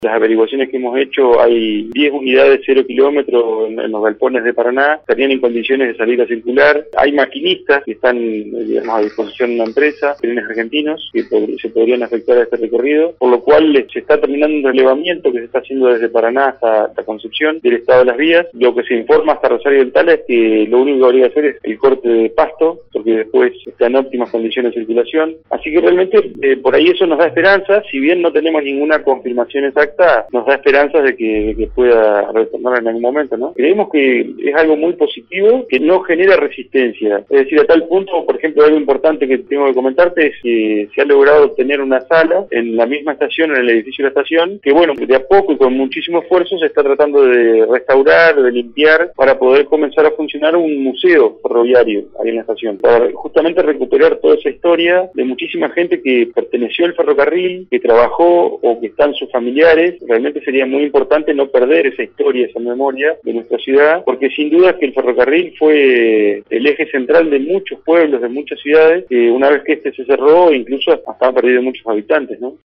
Las averiguaciones que hemos hecho, hay 10 unidades 0 kilómetros en los galpones de Paraná, estarían en condiciones de salir a circular. Hay maquinistas que están, digamos, a disposición de una empresa, trenes argentinos, que se podrían afectar a este recorrido, por lo cual se está terminando un relevamiento que se está haciendo desde Paraná hasta Concepción del estado de las vías. Lo que se informa hasta Rosario del Tala es que lo único que habría que hacer es el corte de pasto, porque después está en óptimas condiciones de circulación. Así que realmente por ahí eso nos da esperanza, si bien no tenemos ninguna confirmación exacta, nos da esperanzas de que pueda retornar en algún momento, ¿no? Creemos que es algo muy positivo, que no genera resistencia. Es decir, a tal punto, por ejemplo, algo importante que tengo que comentarte es que se ha logrado tener una sala en la misma estación, en el edificio de la estación, que bueno, de a poco y con muchísimo esfuerzo se está tratando de restaurar, de limpiar, para poder comenzar a funcionar un museo ferroviario ahí en la estación, para justamente recuperar toda esa historia de muchísima gente que perteneció al ferrocarril, que trabajó o que están sus familiares. Realmente sería muy importante no perder esa historia, esa memoria de nuestra ciudad, porque sin duda que el ferrocarril fue el eje central de muchos pueblos, de muchas ciudades, que una vez que este se cerró, incluso hasta han perdido muchos habitantes, ¿no?